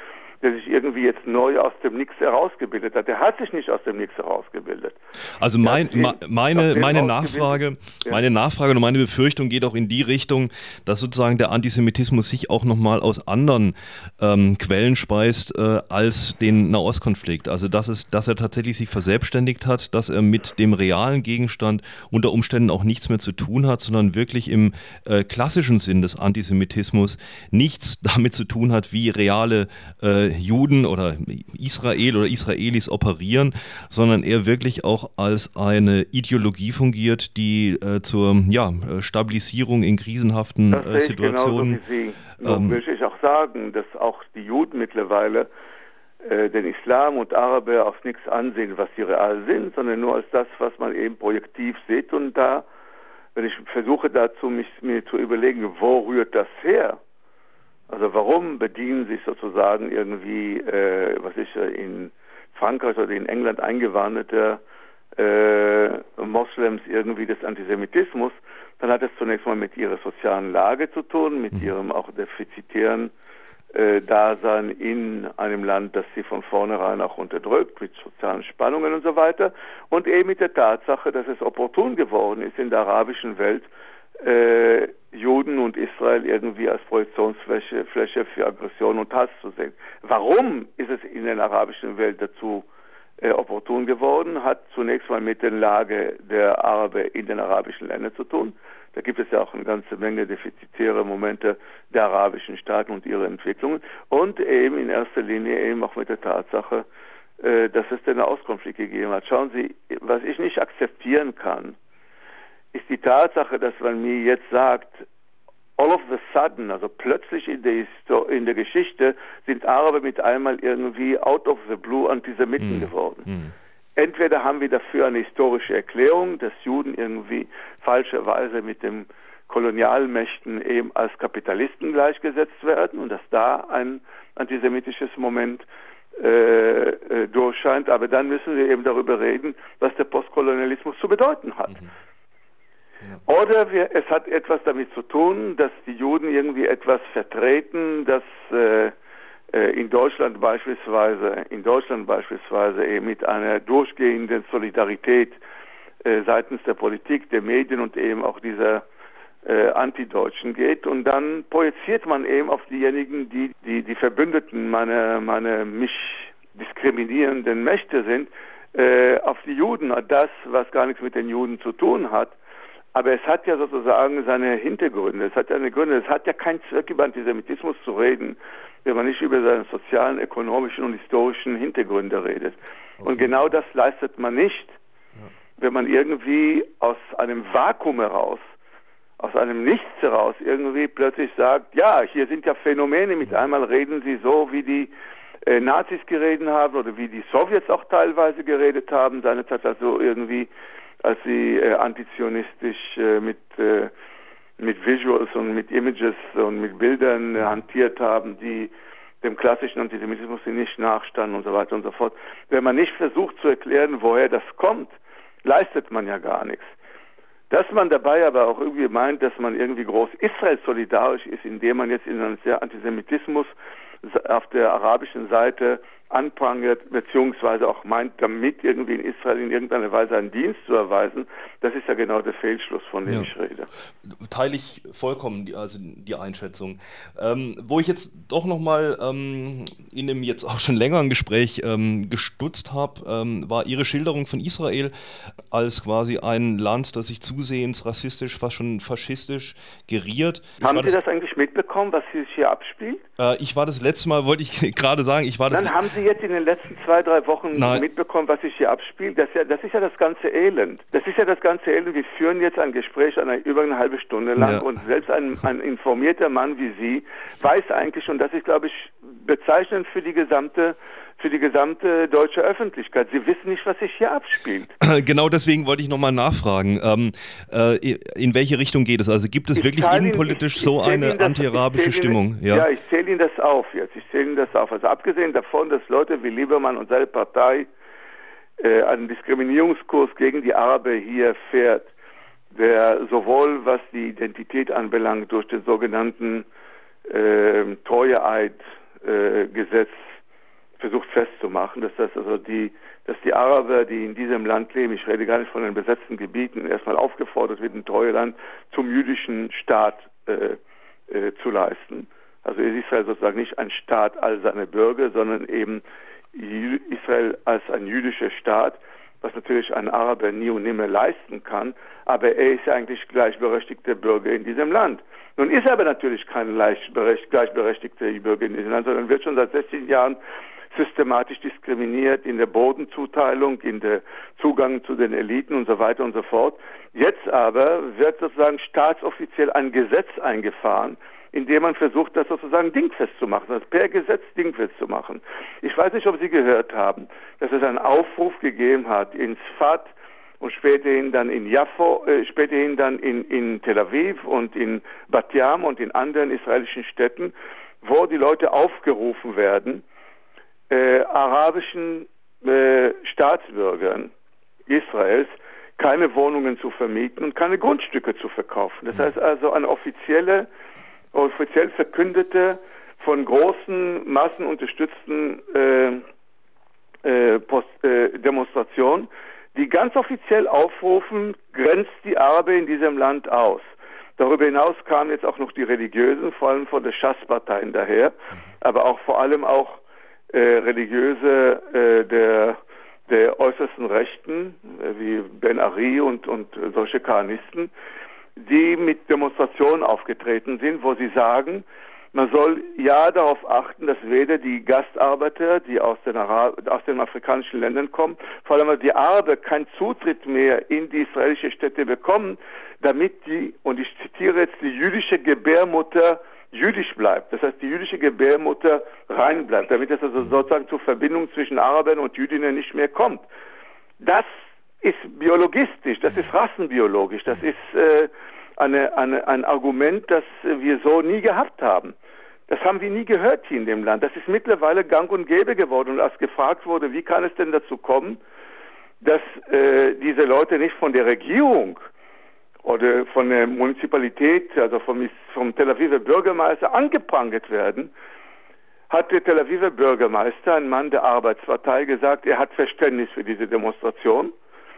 der sich irgendwie jetzt neu aus dem Nichts herausgebildet hat. Der hat sich nicht aus dem Nichts herausgebildet. Also mein, meine, meine Nachfrage, ja. meine Nachfrage und meine Befürchtung geht auch in die Richtung, dass sozusagen der Antisemitismus sich auch nochmal aus anderen ähm, Quellen speist äh, als den Nahostkonflikt. Also dass es, dass er tatsächlich sich verselbstständigt hat, dass er mit dem realen Gegenstand unter Umständen auch nichts mehr zu tun hat, sondern wirklich im äh, klassischen Sinn des Antisemitismus nichts damit zu tun hat, wie reale äh, Juden oder Israel oder Israelis operieren, sondern er wirklich auch als eine Ideologie fungiert, die äh, zur ja, Stabilisierung in krisenhaften das äh, Situationen. Genauso wie Sie. Noch ähm, möchte ich auch sagen, dass auch die Juden mittlerweile äh, den Islam und Araber auf nichts ansehen, was sie real sind, sondern nur als das, was man eben projektiv sieht. Und da, wenn ich versuche dazu, mich mir zu überlegen, wo rührt das her? Also warum bedienen sich sozusagen irgendwie, äh, was ich in Frankreich oder in England eingewanderte äh, Moslems irgendwie des Antisemitismus, dann hat es zunächst mal mit ihrer sozialen Lage zu tun, mit ihrem auch defizitären äh, Dasein in einem Land, das sie von vornherein auch unterdrückt, mit sozialen Spannungen und so weiter, und eben mit der Tatsache, dass es opportun geworden ist, in der arabischen Welt äh, Juden und Israel irgendwie als Projektionsfläche Fläche für Aggression und Hass zu sehen. Warum ist es in der arabischen Welt dazu äh, opportun geworden? Hat zunächst mal mit der Lage der Araber in den arabischen Ländern zu tun. Da gibt es ja auch eine ganze Menge defizitäre Momente der arabischen Staaten und ihre Entwicklungen. Und eben in erster Linie eben auch mit der Tatsache, äh, dass es den Nahostkonflikt gegeben hat. Schauen Sie, was ich nicht akzeptieren kann, ist die Tatsache, dass man mir jetzt sagt, all of the sudden, also plötzlich in der, Histo- in der Geschichte, sind Araber mit einmal irgendwie out of the blue Antisemiten mm. geworden. Mm. Entweder haben wir dafür eine historische Erklärung, dass Juden irgendwie falscherweise mit den Kolonialmächten eben als Kapitalisten gleichgesetzt werden und dass da ein antisemitisches Moment äh, äh, durchscheint. Aber dann müssen wir eben darüber reden, was der Postkolonialismus zu bedeuten hat. Mm. Ja. Oder wir, es hat etwas damit zu tun, dass die Juden irgendwie etwas vertreten, das äh, äh, in Deutschland beispielsweise, in Deutschland beispielsweise eben mit einer durchgehenden Solidarität äh, seitens der Politik, der Medien und eben auch dieser äh, Antideutschen geht. Und dann projiziert man eben auf diejenigen, die die, die Verbündeten meiner meine mich diskriminierenden Mächte sind, äh, auf die Juden, das, was gar nichts mit den Juden zu tun hat. Aber es hat ja sozusagen seine Hintergründe, es hat ja eine Gründe, es hat ja keinen Zweck, über Antisemitismus zu reden, wenn man nicht über seine sozialen, ökonomischen und historischen Hintergründe redet. Okay. Und genau das leistet man nicht, ja. wenn man irgendwie aus einem Vakuum heraus, aus einem Nichts heraus irgendwie plötzlich sagt, ja, hier sind ja Phänomene, mit einmal reden sie so, wie die äh, Nazis geredet haben oder wie die Sowjets auch teilweise geredet haben, seinerzeit also irgendwie als sie äh, antizionistisch äh, mit, äh, mit Visuals und mit Images und mit Bildern äh, hantiert haben, die dem klassischen Antisemitismus nicht nachstanden und so weiter und so fort. Wenn man nicht versucht zu erklären, woher das kommt, leistet man ja gar nichts. Dass man dabei aber auch irgendwie meint, dass man irgendwie groß Israel solidarisch ist, indem man jetzt in einen Antisemitismus auf der arabischen Seite anprangert, beziehungsweise auch meint, damit irgendwie in Israel in irgendeiner Weise einen Dienst zu erweisen, das ist ja genau der Fehlschluss, von dem ja. ich rede. Teile ich vollkommen die, also die Einschätzung. Ähm, wo ich jetzt doch nochmal ähm, in einem jetzt auch schon längeren Gespräch ähm, gestutzt habe, ähm, war Ihre Schilderung von Israel als quasi ein Land, das sich zusehends rassistisch, fast schon faschistisch geriert. Haben Sie das, das eigentlich mitbekommen, was sich hier abspielt? Äh, ich war das letzte Mal, wollte ich gerade sagen, ich war das... Dann haben Sie jetzt in den letzten zwei, drei Wochen Nein. mitbekommen, was sich hier abspielt. Das ist, ja, das ist ja das ganze Elend. Das ist ja das ganze Elend. Wir führen jetzt ein Gespräch eine, über eine halbe Stunde lang ja. und selbst ein, ein informierter Mann wie Sie weiß eigentlich, und das ist, glaube ich, bezeichnend für die gesamte für die gesamte deutsche Öffentlichkeit. Sie wissen nicht, was sich hier abspielt. Genau deswegen wollte ich nochmal nachfragen. Ähm, äh, in welche Richtung geht es? Also gibt es ich wirklich innenpolitisch ich, ich so eine anti-arabische Stimmung? Ja, ja ich zähle Ihnen das auf jetzt. Ich zähle Ihnen das auf. Also abgesehen davon, dass Leute wie Liebermann und seine Partei äh, einen Diskriminierungskurs gegen die Araber hier fährt, der sowohl was die Identität anbelangt durch den sogenannten äh, Treueeid-Gesetz versucht festzumachen, dass das also die, dass die Araber, die in diesem Land leben, ich rede gar nicht von den besetzten Gebieten, erstmal aufgefordert wird, ein Treueland zum jüdischen Staat äh, äh, zu leisten. Also ist Israel sozusagen nicht ein Staat all seine Bürger, sondern eben Israel als ein jüdischer Staat, was natürlich ein Araber nie und nimmer leisten kann, aber er ist eigentlich gleichberechtigter Bürger in diesem Land. Nun ist er aber natürlich kein gleichberechtigter Bürger in diesem Land, sondern wird schon seit sechzig Jahren systematisch diskriminiert in der Bodenzuteilung, in der Zugang zu den Eliten und so weiter und so fort. Jetzt aber wird sozusagen staatsoffiziell ein Gesetz eingefahren, indem man versucht, das sozusagen dingfest zu machen, das per Gesetz dingfest zu machen. Ich weiß nicht, ob Sie gehört haben, dass es einen Aufruf gegeben hat in Sfat und späterhin dann in Jaffo, äh, späterhin dann in, in Tel Aviv und in Bat Yam und in anderen israelischen Städten, wo die Leute aufgerufen werden, äh, arabischen äh, Staatsbürgern Israels keine Wohnungen zu vermieten und keine Grundstücke zu verkaufen. Das heißt also eine offizielle offiziell verkündete, von großen Massen unterstützten äh, äh, Post, äh, Demonstration, die ganz offiziell aufrufen, grenzt die Araber in diesem Land aus. Darüber hinaus kamen jetzt auch noch die Religiösen, vor allem von der Schass-Partei daher, aber auch vor allem auch äh, Religiöse äh, der, der äußersten Rechten, äh, wie Ben Ari und, und solche Kahanisten, die mit Demonstrationen aufgetreten sind, wo sie sagen, man soll ja darauf achten, dass weder die Gastarbeiter, die aus den, Arab- aus den afrikanischen Ländern kommen, vor allem die Araber keinen Zutritt mehr in die israelische Städte bekommen, damit die, und ich zitiere jetzt, die jüdische Gebärmutter jüdisch bleibt. Das heißt, die jüdische Gebärmutter rein bleibt, damit es also sozusagen zur Verbindung zwischen Arabern und Jüdinnen nicht mehr kommt. Das ist biologistisch, das ist rassenbiologisch, das ist äh, eine, eine, ein Argument, das wir so nie gehabt haben. Das haben wir nie gehört hier in dem Land. Das ist mittlerweile gang und gäbe geworden. Und als gefragt wurde, wie kann es denn dazu kommen, dass äh, diese Leute nicht von der Regierung oder von der Municipalität, also vom, vom Tel Aviver Bürgermeister angeprangert werden, hat der Tel Aviver Bürgermeister, ein Mann der Arbeitspartei, gesagt, er hat Verständnis für diese Demonstration.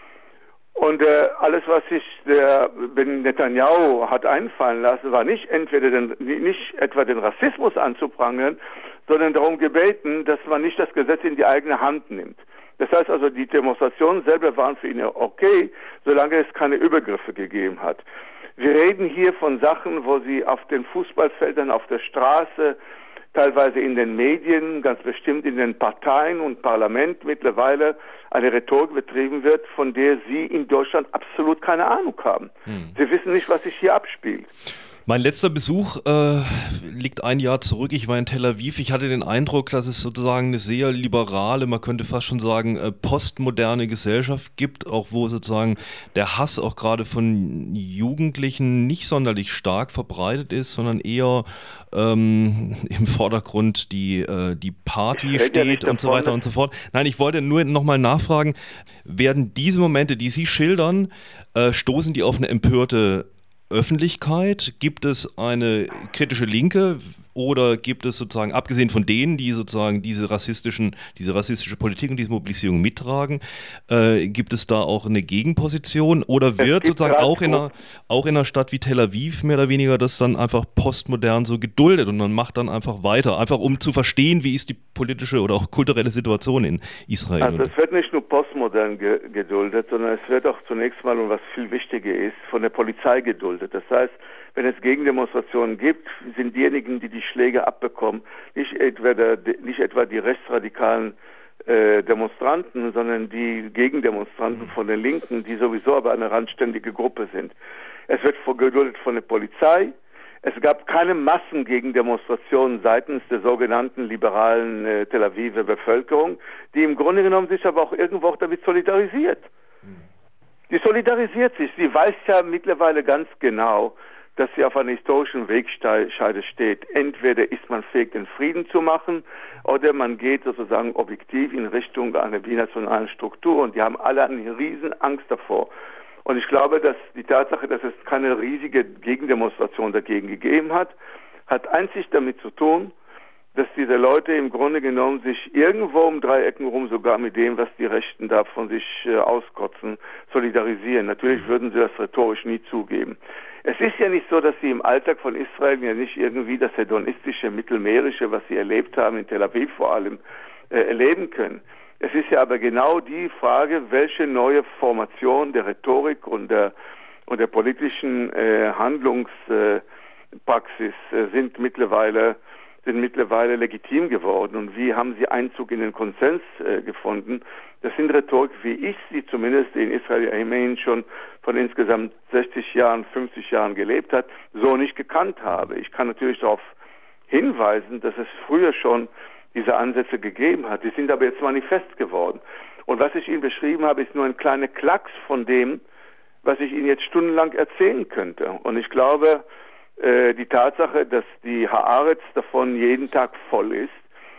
Und äh, alles, was sich der Ben Netanyahu hat einfallen lassen, war nicht entweder den, nicht etwa den Rassismus anzuprangern, sondern darum gebeten, dass man nicht das Gesetz in die eigene Hand nimmt. Das heißt also, die Demonstrationen selber waren für ihn okay, solange es keine Übergriffe gegeben hat. Wir reden hier von Sachen, wo sie auf den Fußballfeldern, auf der Straße, teilweise in den Medien, ganz bestimmt in den Parteien und Parlament mittlerweile eine Rhetorik betrieben wird, von der Sie in Deutschland absolut keine Ahnung haben. Hm. Sie wissen nicht, was sich hier abspielt. Mein letzter Besuch äh, liegt ein Jahr zurück. Ich war in Tel Aviv. Ich hatte den Eindruck, dass es sozusagen eine sehr liberale, man könnte fast schon sagen, äh, postmoderne Gesellschaft gibt, auch wo sozusagen der Hass auch gerade von Jugendlichen nicht sonderlich stark verbreitet ist, sondern eher ähm, im Vordergrund die, äh, die Party steht ja und so weiter und so fort. Nein, ich wollte nur nochmal nachfragen, werden diese Momente, die Sie schildern, äh, stoßen die auf eine empörte Öffentlichkeit? Gibt es eine kritische Linke oder gibt es sozusagen, abgesehen von denen, die sozusagen diese rassistischen, diese rassistische Politik und diese Mobilisierung mittragen, äh, gibt es da auch eine Gegenposition oder wird sozusagen auch in, einer, auch in einer Stadt wie Tel Aviv mehr oder weniger das dann einfach postmodern so geduldet und man macht dann einfach weiter, einfach um zu verstehen, wie ist die politische oder auch kulturelle Situation in Israel? Also es wird nicht nur postmodern ge- geduldet, sondern es wird auch zunächst mal, und was viel wichtiger ist, von der Polizei geduldet. Das heißt, wenn es Gegendemonstrationen gibt, sind diejenigen, die die Schläge abbekommen, nicht etwa, der, nicht etwa die rechtsradikalen äh, Demonstranten, sondern die Gegendemonstranten von den Linken, die sowieso aber eine randständige Gruppe sind. Es wird geduldet von der Polizei. Es gab keine Massengegendemonstrationen seitens der sogenannten liberalen äh, Tel Aviver Bevölkerung, die im Grunde genommen sich aber auch irgendwo auch damit solidarisiert. Die solidarisiert sich. Sie weiß ja mittlerweile ganz genau, dass sie auf einer historischen Wegscheide steht. Entweder ist man fähig, den Frieden zu machen, oder man geht sozusagen objektiv in Richtung einer binationalen Struktur. Und die haben alle eine riesen Angst davor. Und ich glaube, dass die Tatsache, dass es keine riesige Gegendemonstration dagegen gegeben hat, hat einzig damit zu tun, dass diese Leute im Grunde genommen sich irgendwo um drei Ecken rum, sogar mit dem, was die Rechten da von sich äh, auskotzen, solidarisieren. Natürlich würden sie das rhetorisch nie zugeben. Es ist ja nicht so, dass sie im Alltag von Israel ja nicht irgendwie das hedonistische, mittelmeerische, was sie erlebt haben, in Tel Aviv vor allem, äh, erleben können. Es ist ja aber genau die Frage, welche neue Formation der Rhetorik und der, und der politischen äh, Handlungspraxis äh, sind mittlerweile sind mittlerweile legitim geworden und wie haben sie Einzug in den Konsens äh, gefunden. Das sind Rhetorik, wie ich sie zumindest in Israel immerhin schon von insgesamt sechzig Jahren, fünfzig Jahren gelebt hat, so nicht gekannt habe. Ich kann natürlich darauf hinweisen, dass es früher schon diese Ansätze gegeben hat. Die sind aber jetzt manifest geworden. Und was ich Ihnen beschrieben habe, ist nur ein kleiner Klacks von dem, was ich Ihnen jetzt stundenlang erzählen könnte. Und ich glaube, die Tatsache, dass die Haaretz davon jeden Tag voll ist,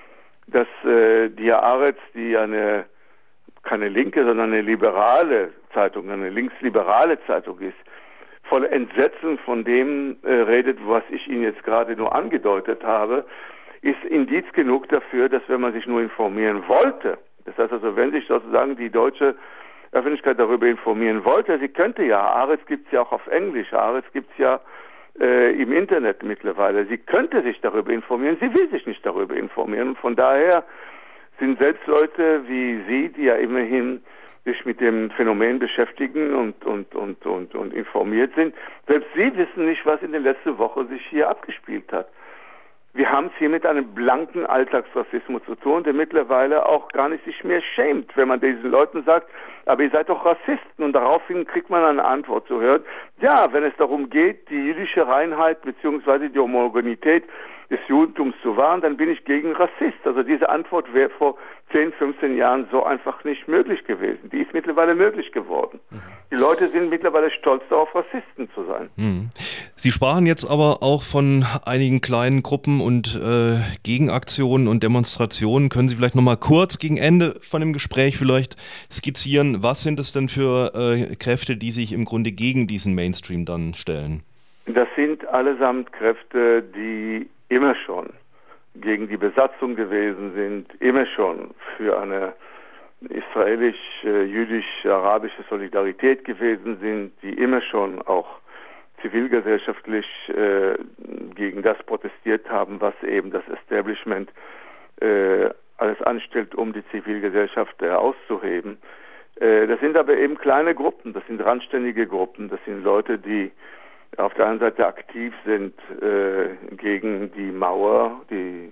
dass äh, die Haaretz, die eine keine linke, sondern eine liberale Zeitung, eine linksliberale Zeitung ist, voll Entsetzen von dem äh, redet, was ich Ihnen jetzt gerade nur angedeutet habe, ist Indiz genug dafür, dass wenn man sich nur informieren wollte, das heißt also, wenn sich sozusagen die deutsche Öffentlichkeit darüber informieren wollte, sie könnte ja, Haaretz gibt es ja auch auf Englisch, Haaretz gibt es ja Äh, im Internet mittlerweile. Sie könnte sich darüber informieren, sie will sich nicht darüber informieren. Und von daher sind selbst Leute wie Sie, die ja immerhin sich mit dem Phänomen beschäftigen und, und, und, und, und informiert sind, selbst Sie wissen nicht, was in den letzten Wochen sich hier abgespielt hat. Wir haben es hier mit einem blanken Alltagsrassismus zu tun, der mittlerweile auch gar nicht sich mehr schämt, wenn man diesen Leuten sagt, aber ihr seid doch Rassisten. Und daraufhin kriegt man eine Antwort zu hören. Ja, wenn es darum geht, die jüdische Reinheit bzw. die Homogenität des Judentums zu wahren, dann bin ich gegen Rassist. Also diese Antwort wäre vor zehn, fünfzehn Jahren so einfach nicht möglich gewesen. Die ist mittlerweile möglich geworden. Mhm. Die Leute sind mittlerweile stolz darauf, Rassisten zu sein. Mhm. Sie sprachen jetzt aber auch von einigen kleinen Gruppen und äh, Gegenaktionen und Demonstrationen. Können Sie vielleicht nochmal kurz gegen Ende von dem Gespräch vielleicht skizzieren, was sind es denn für äh, Kräfte, die sich im Grunde gegen diesen Mainstream dann stellen? Das sind allesamt Kräfte, die immer schon gegen die Besatzung gewesen sind, immer schon für eine israelisch-jüdisch-arabische Solidarität gewesen sind, die immer schon auch zivilgesellschaftlich äh, gegen das protestiert haben, was eben das Establishment äh, alles anstellt, um die Zivilgesellschaft äh, auszuheben. Äh, das sind aber eben kleine Gruppen, das sind randständige Gruppen, das sind Leute, die auf der einen Seite aktiv sind äh, gegen die Mauer, die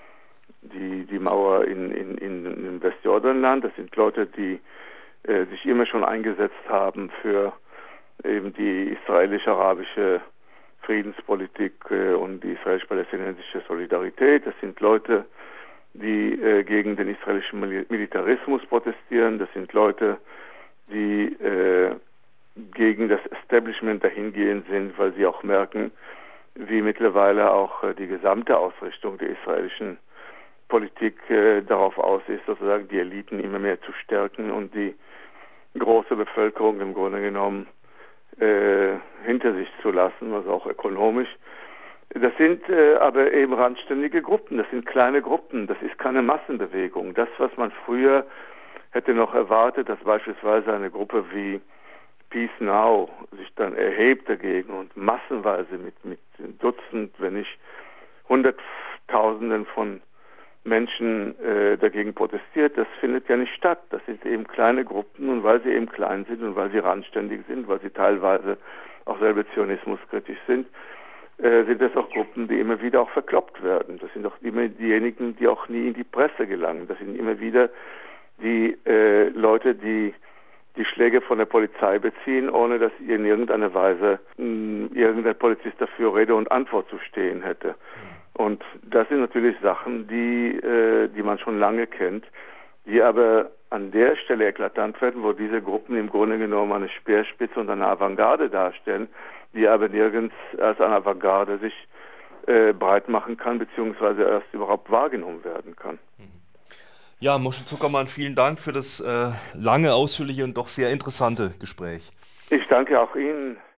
die, die Mauer in, in, in, in Westjordanland. Das sind Leute, die äh, sich immer schon eingesetzt haben für eben die israelisch-arabische Friedenspolitik äh, und die israelisch-palästinensische Solidarität. Das sind Leute, die äh, gegen den israelischen Militarismus protestieren. Das sind Leute, die äh, gegen das Establishment dahingehend sind, weil sie auch merken, wie mittlerweile auch äh, die gesamte Ausrichtung der israelischen Politik äh, darauf aus ist, sozusagen die Eliten immer mehr zu stärken und die große Bevölkerung im Grunde genommen äh, hinter sich zu lassen, also auch ökonomisch. Das sind äh, aber eben randständige Gruppen, das sind kleine Gruppen, das ist keine Massenbewegung. Das, was man früher hätte noch erwartet, dass beispielsweise eine Gruppe wie Peace Now sich dann erhebt dagegen und massenweise mit, mit Dutzend, wenn nicht Hunderttausenden von Menschen äh, dagegen protestiert, das findet ja nicht statt. Das sind eben kleine Gruppen und weil sie eben klein sind und weil sie randständig sind, weil sie teilweise auch selber zionismuskritisch sind, äh, sind das auch Gruppen, die immer wieder auch verkloppt werden. Das sind auch immer diejenigen, die auch nie in die Presse gelangen. Das sind immer wieder die äh, Leute, die die Schläge von der Polizei beziehen, ohne dass in irgendeiner Weise mh, irgendein Polizist dafür Rede und Antwort zu stehen hätte. Und das sind natürlich Sachen, die, äh, die man schon lange kennt, die aber an der Stelle eklatant werden, wo diese Gruppen im Grunde genommen eine Speerspitze und eine Avantgarde darstellen, die aber nirgends als eine Avantgarde sich äh, breit machen kann, beziehungsweise erst überhaupt wahrgenommen werden kann. Ja, Moshe Zuckermann, vielen Dank für das äh, lange, ausführliche und doch sehr interessante Gespräch. Ich danke auch Ihnen.